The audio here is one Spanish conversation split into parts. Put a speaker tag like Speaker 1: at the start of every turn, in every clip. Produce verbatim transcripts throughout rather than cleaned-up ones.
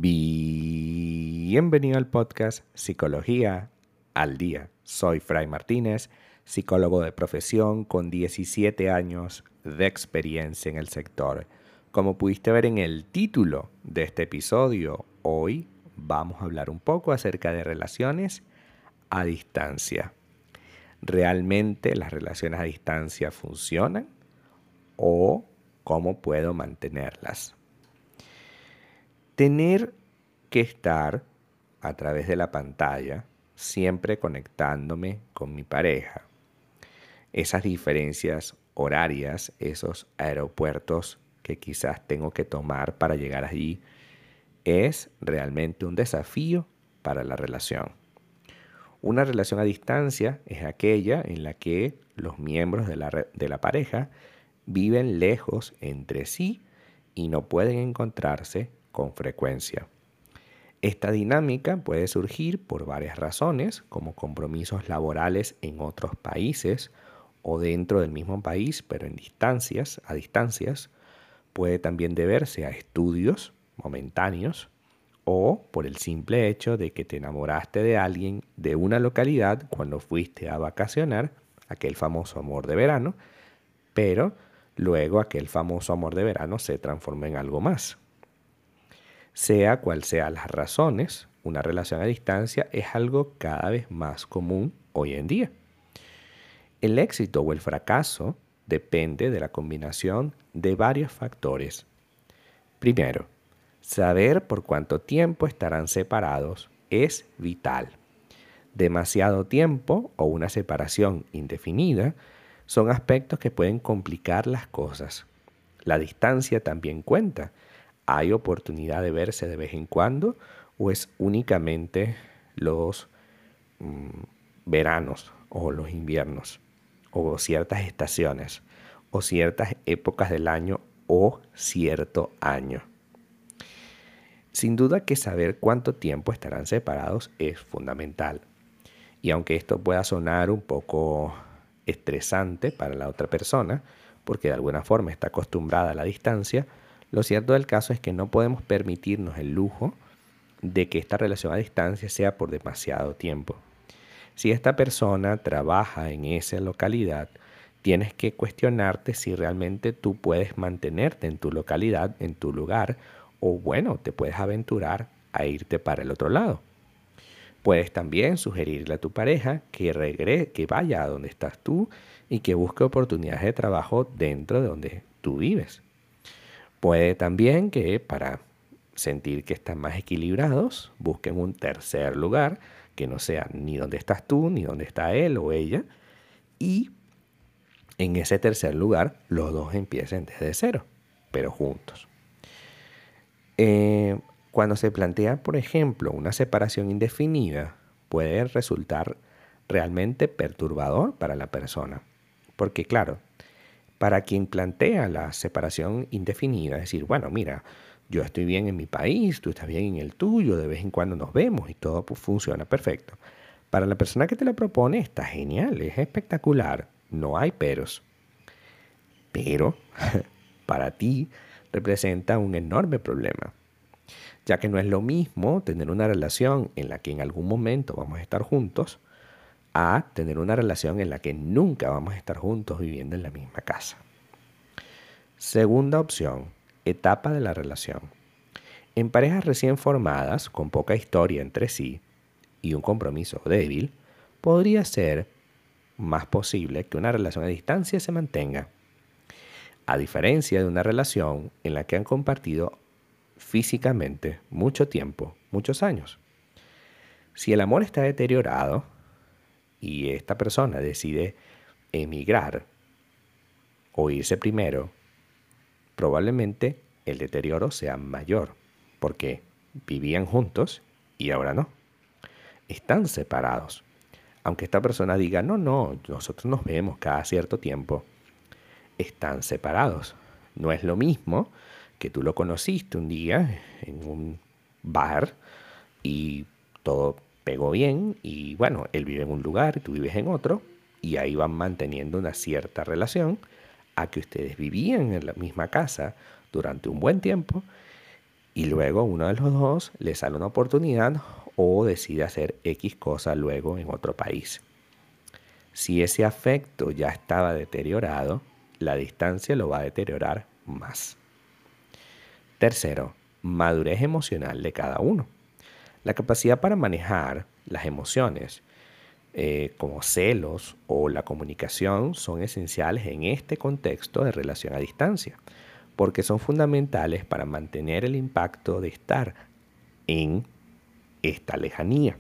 Speaker 1: Bienvenido al podcast Psicología al Día. Soy Fray Martínez, psicólogo de profesión con diecisiete años de experiencia en el sector. Como pudiste ver en el título de este episodio, hoy vamos a hablar un poco acerca de relaciones a distancia. ¿Realmente las relaciones a distancia funcionan? ¿O cómo puedo mantenerlas? Tener que estar a través de la pantalla, siempre conectándome con mi pareja. Esas diferencias horarias, esos aeropuertos que quizás tengo que tomar para llegar allí, es realmente un desafío para la relación. Una relación a distancia es aquella en la que los miembros de la, re- de la pareja viven lejos entre sí y no pueden encontrarse con frecuencia. Esta dinámica puede surgir por varias razones, como compromisos laborales en otros países o dentro del mismo país, pero en distancias, a distancias. Puede también deberse a estudios momentáneos o por el simple hecho de que te enamoraste de alguien de una localidad cuando fuiste a vacacionar, aquel famoso amor de verano, pero luego aquel famoso amor de verano se transformó en algo más. Sea cual sean las razones, una relación a distancia es algo cada vez más común hoy en día. El éxito o el fracaso depende de la combinación de varios factores. Primero, saber por cuánto tiempo estarán separados es vital. Demasiado tiempo o una separación indefinida son aspectos que pueden complicar las cosas. La distancia también cuenta. ¿Hay oportunidad de verse de vez en cuando o es únicamente los mm, veranos o los inviernos o ciertas estaciones o ciertas épocas del año o cierto año? Sin duda que saber cuánto tiempo estarán separados es fundamental. Y aunque esto pueda sonar un poco estresante para la otra persona, porque de alguna forma está acostumbrada a la distancia, lo cierto del caso es que no podemos permitirnos el lujo de que esta relación a distancia sea por demasiado tiempo. Si esta persona trabaja en esa localidad, tienes que cuestionarte si realmente tú puedes mantenerte en tu localidad, en tu lugar, o bueno, te puedes aventurar a irte para el otro lado. Puedes también sugerirle a tu pareja que regrese, que vaya a donde estás tú y que busque oportunidades de trabajo dentro de donde tú vives. Puede también que para sentir que están más equilibrados, busquen un tercer lugar que no sea ni donde estás tú, ni donde está él o ella. Y en ese tercer lugar, los dos empiecen desde cero, pero juntos. Eh, cuando se plantea, por ejemplo, una separación indefinida, puede resultar realmente perturbador para la persona. Porque claro, para quien plantea la separación indefinida, es decir, bueno, mira, yo estoy bien en mi país, tú estás bien en el tuyo, de vez en cuando nos vemos y todo pues, funciona perfecto. Para la persona que te lo propone está genial, es espectacular, no hay peros. Pero para ti representa un enorme problema, ya que no es lo mismo tener una relación en la que en algún momento vamos a estar juntos a tener una relación en la que nunca vamos a estar juntos viviendo en la misma casa. Segunda opción, etapa de la relación. En parejas recién formadas, con poca historia entre sí y un compromiso débil, podría ser más posible que una relación a distancia se mantenga, a diferencia de una relación en la que han compartido físicamente mucho tiempo, muchos años. Si el amor está deteriorado y esta persona decide emigrar o irse primero, probablemente el deterioro sea mayor, porque vivían juntos y ahora no. Están separados. Aunque esta persona diga, no, no, nosotros nos vemos cada cierto tiempo, están separados. No es lo mismo que tú lo conociste un día en un bar y todo pegó bien y bueno, él vive en un lugar y tú vives en otro y ahí van manteniendo una cierta relación a que ustedes vivían en la misma casa durante un buen tiempo y luego uno de los dos le sale una oportunidad o decide hacer X cosa luego en otro país. Si ese afecto ya estaba deteriorado, la distancia lo va a deteriorar más. Tercero, madurez emocional de cada uno. La capacidad para manejar las emociones, eh, como celos o la comunicación, son esenciales en este contexto de relación a distancia, porque son fundamentales para mantener el impacto de estar en esta lejanía.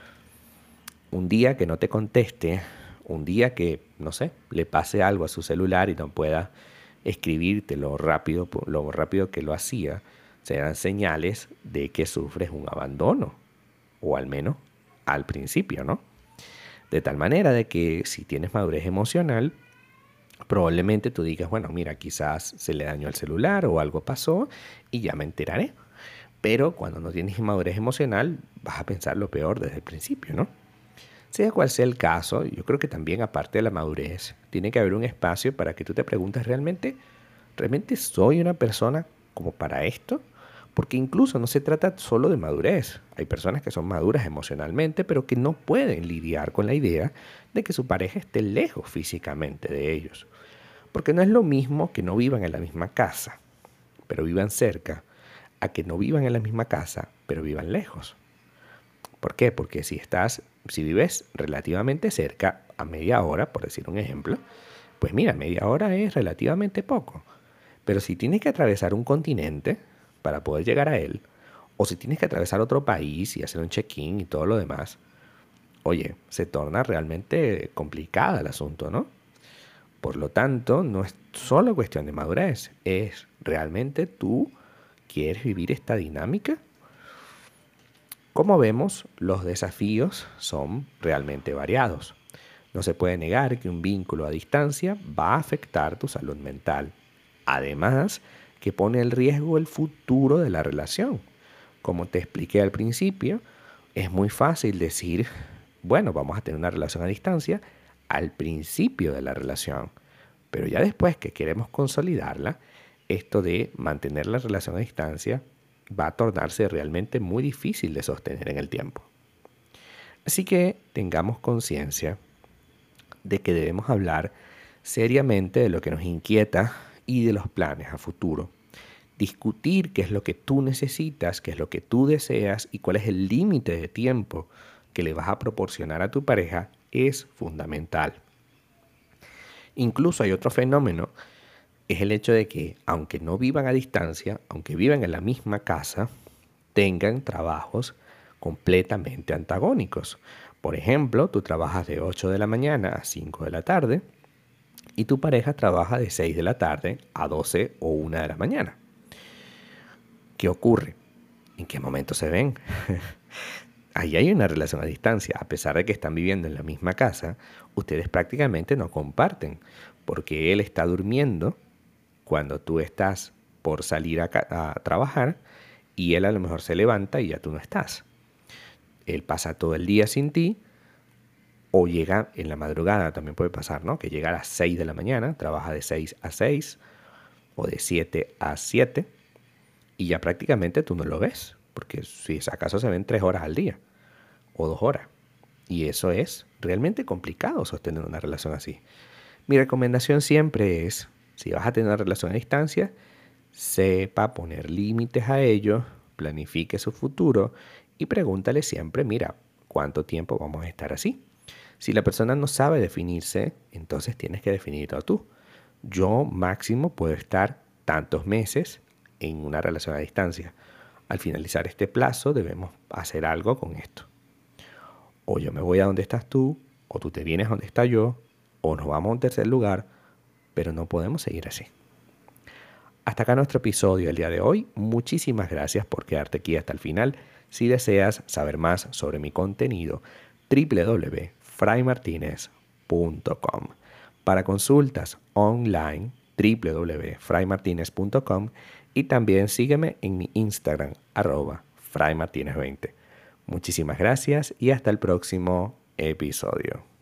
Speaker 1: Un día que no te conteste, un día que, no sé, le pase algo a su celular y no pueda escribirte lo rápido, lo rápido que lo hacía, serán señales de que sufres un abandono, o al menos al principio, ¿no? De tal manera de que si tienes madurez emocional, probablemente tú digas, bueno, mira, quizás se le dañó el celular o algo pasó y ya me enteraré. Pero cuando no tienes madurez emocional, vas a pensar lo peor desde el principio, ¿no? Sea cual sea el caso, yo creo que también aparte de la madurez, tiene que haber un espacio para que tú te preguntes realmente, ¿realmente soy una persona como para esto? Porque incluso no se trata solo de madurez. Hay personas que son maduras emocionalmente, pero que no pueden lidiar con la idea de que su pareja esté lejos físicamente de ellos. Porque no es lo mismo que no vivan en la misma casa, pero vivan cerca, a que no vivan en la misma casa, pero vivan lejos. ¿Por qué? Porque si estás, si vives relativamente cerca, a media hora, por decir un ejemplo, pues mira, media hora es relativamente poco. Pero si tienes que atravesar un continente para poder llegar a él, o si tienes que atravesar otro país y hacer un check-in y todo lo demás, oye, se torna realmente complicado el asunto, ¿no? Por lo tanto, no es solo cuestión de madurez, es realmente tú quieres vivir esta dinámica. Como vemos, los desafíos son realmente variados. No se puede negar que un vínculo a distancia va a afectar tu salud mental. Además, que pone en riesgo el futuro de la relación. Como te expliqué al principio, es muy fácil decir, bueno, vamos a tener una relación a distancia al principio de la relación. Pero ya después que queremos consolidarla, esto de mantener la relación a distancia va a tornarse realmente muy difícil de sostener en el tiempo. Así que tengamos conciencia de que debemos hablar seriamente de lo que nos inquieta y de los planes a futuro. Discutir qué es lo que tú necesitas, qué es lo que tú deseas y cuál es el límite de tiempo que le vas a proporcionar a tu pareja es fundamental. Incluso hay otro fenómeno, es el hecho de que aunque no vivan a distancia, aunque vivan en la misma casa, tengan trabajos completamente antagónicos. Por ejemplo, tú trabajas de ocho de la mañana a cinco de la tarde y tu pareja trabaja de seis de la tarde a doce o una de la mañana. ¿Qué ocurre? ¿En qué momento se ven? Ahí hay una relación a distancia. A pesar de que están viviendo en la misma casa, ustedes prácticamente no comparten, porque él está durmiendo cuando tú estás por salir a, a trabajar y él a lo mejor se levanta y ya tú no estás. Él pasa todo el día sin ti o llega en la madrugada, también puede pasar, ¿no? Que llega a las seis de la mañana, trabaja de seis a seis o de siete a siete y ya prácticamente tú no lo ves, porque si acaso se ven tres horas al día o dos horas. Y eso es realmente complicado sostener una relación así. Mi recomendación siempre es, si vas a tener una relación a distancia, sepa poner límites a ello, planifique su futuro y pregúntale siempre, mira, ¿cuánto tiempo vamos a estar así? Si la persona no sabe definirse, entonces tienes que definirlo tú. Yo máximo puedo estar tantos meses en una relación a distancia. Al finalizar este plazo debemos hacer algo con esto. O yo me voy a donde estás tú, o tú te vienes a donde está yo, o nos vamos a un tercer lugar, pero no podemos seguir así. Hasta acá nuestro episodio del día de hoy. Muchísimas gracias por quedarte aquí hasta el final. Si deseas saber más sobre mi contenido, doble u doble u doble u punto fray martinez punto com. Para consultas online, doble u doble u doble u punto fray martinez punto com y también sígueme en mi Instagram, arroba fray martinez veinte. Muchísimas gracias y hasta el próximo episodio.